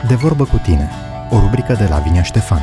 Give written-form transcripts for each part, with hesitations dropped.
De vorbă cu tine, o rubrică de Lavinia Ștefan.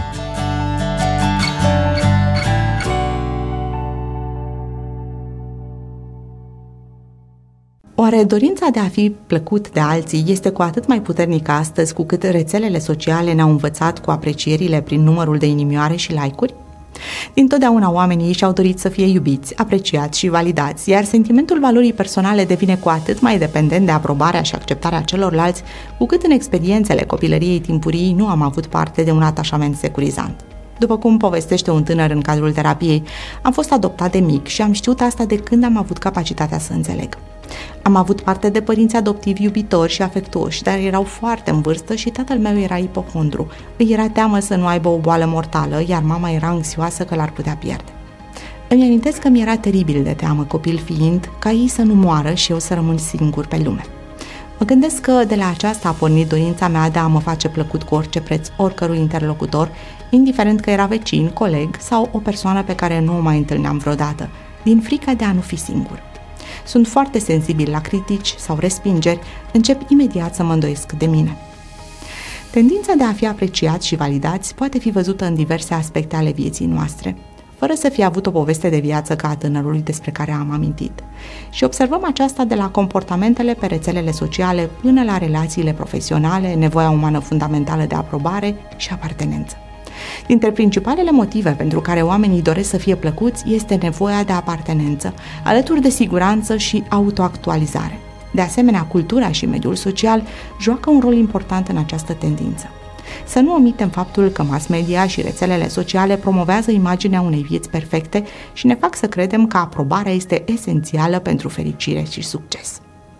Oare dorința de a fi plăcut de alții este cu atât mai puternică astăzi cu cât rețelele sociale ne-au învățat cu aprecierile prin numărul de inimioare și like-uri? Dintotdeauna oamenii și-au dorit să fie iubiți, apreciați și validați, iar sentimentul valorii personale devine cu atât mai dependent de aprobarea și acceptarea celorlalți, cu cât în experiențele copilăriei timpurii nu am avut parte de un atașament securizant. După cum povestește un tânăr în cadrul terapiei, am fost adoptat de mic și am știut asta de când am avut capacitatea să înțeleg. Am avut parte de părinți adoptivi iubitori și afectuoși, dar erau foarte în vârstă și tatăl meu era ipocondru. Îi era teamă să nu aibă o boală mortală, iar mama era anxioasă că l-ar putea pierde. Îmi amintesc că mi-era teribil de teamă, copil fiind, ca ei să nu moară și eu să rămân singur pe lume. Mă gândesc că de la aceasta a pornit dorința mea de a mă face plăcut cu orice preț oricărui interlocutor, indiferent că era vecin, coleg sau o persoană pe care nu o mai întâlneam vreodată, din frica de a nu fi singur. Sunt foarte sensibil la critici sau respingeri, încep imediat să mă îndoiesc de mine. Tendința de a fi apreciați și validați poate fi văzută în diverse aspecte ale vieții noastre, fără să fie avut o poveste de viață ca a tânărului despre care am amintit. Și observăm aceasta de la comportamentele pe rețelele sociale până la relațiile profesionale, nevoia umană fundamentală de aprobare și apartenență. Dintre principalele motive pentru care oamenii doresc să fie plăcuți este nevoia de apartenență, alături de siguranță și autoactualizare. De asemenea, cultura și mediul social joacă un rol important în această tendință. Să nu omitem faptul că mass media și rețelele sociale promovează imaginea unei vieți perfecte și ne fac să credem că aprobarea este esențială pentru fericire și succes.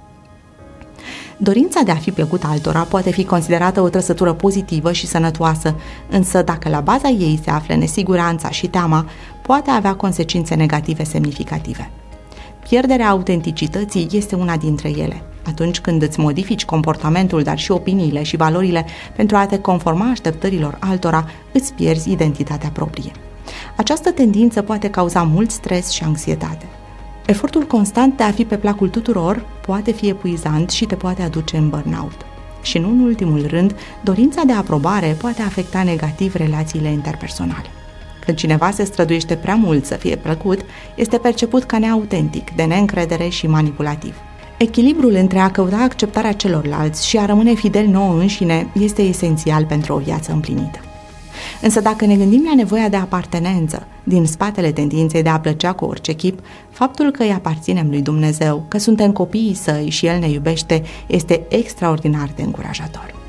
Dorința de a fi plăcut altora poate fi considerată o trăsătură pozitivă și sănătoasă, însă dacă la baza ei se află nesiguranța și teama, poate avea consecințe negative semnificative. Pierderea autenticității este una dintre ele. Atunci când îți modifici comportamentul, dar și opiniile și valorile pentru a te conforma așteptărilor altora, îți pierzi identitatea proprie. Această tendință poate cauza mult stres și anxietate. Efortul constant de a fi pe placul tuturor poate fi epuizant și te poate aduce în burnout. Și nu în ultimul rând, dorința de aprobare poate afecta negativ relațiile interpersonale. Când cineva se străduiește prea mult să fie plăcut, este perceput ca neautentic, de neîncredere și manipulativ. Echilibrul între a căuta acceptarea celorlalți și a rămâne fidel nouă înșine este esențial pentru o viață împlinită. Însă dacă ne gândim la nevoia de apartenență, din spatele tendinței de a plăcea cu orice chip, faptul că îi aparținem lui Dumnezeu, că suntem copiii săi și El ne iubește, este extraordinar de încurajator.